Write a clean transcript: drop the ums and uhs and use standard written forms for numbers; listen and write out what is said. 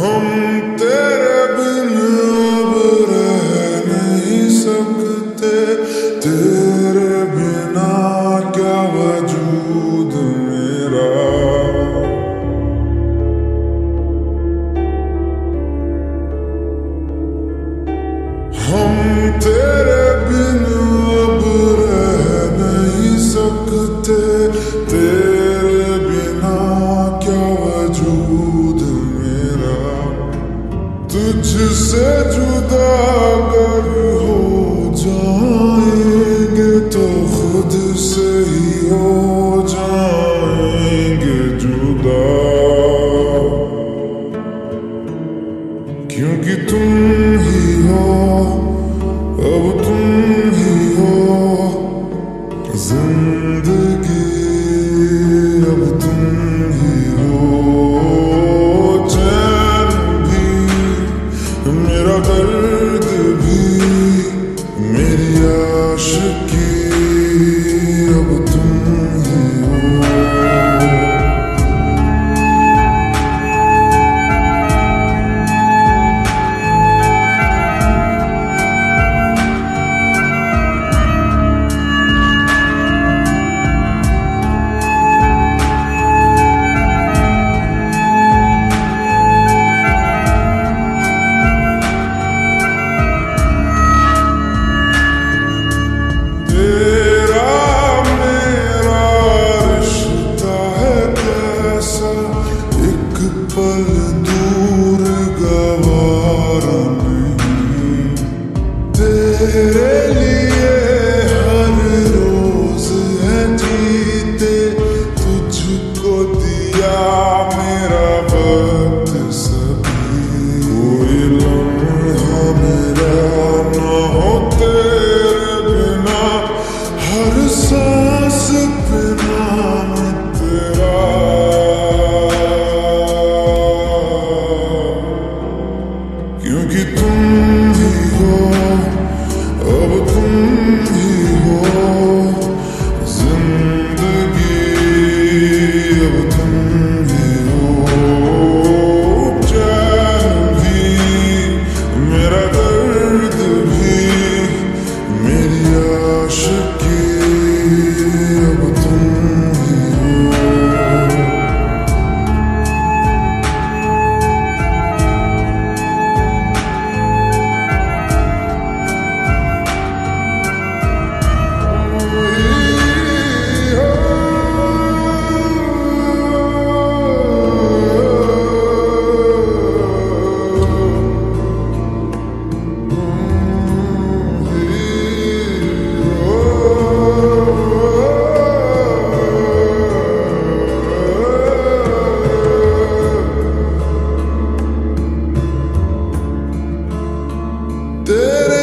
हम तेरे बिन अब रह नहीं सकते, तेरे बिना क्या वजूद मेरा। हम तेरे बिन अब रह नहीं सकते, तेरे बिना क्या वजूद मेरा। तुझसे जुदा अगर हो जाएंगे तो खुद से ही हो जाएंगे जुदा। क्योंकि तुम ही हो, अब तुम ही हो जिंदगी, अब तुम ही हो चैन भी, मेरा दर्द भी, मेरी आशिकी, अब तुम ही हो। पल दूर गवारा नहीं, तेरे लिए हर रोज है जीते, तुझको दिया मेरा वक्त सभी। कोई लम्हा मेरा ना हो तेरे बिना, हर सांस पे नाम तेरा। क्योंकि तुम ही हो, अब तुम ही हो जिंदगी, अब तुम ही हो चैन भी, मेरा दर्द भी, मेरी आशिकी, अब तुम ही हो। तेरे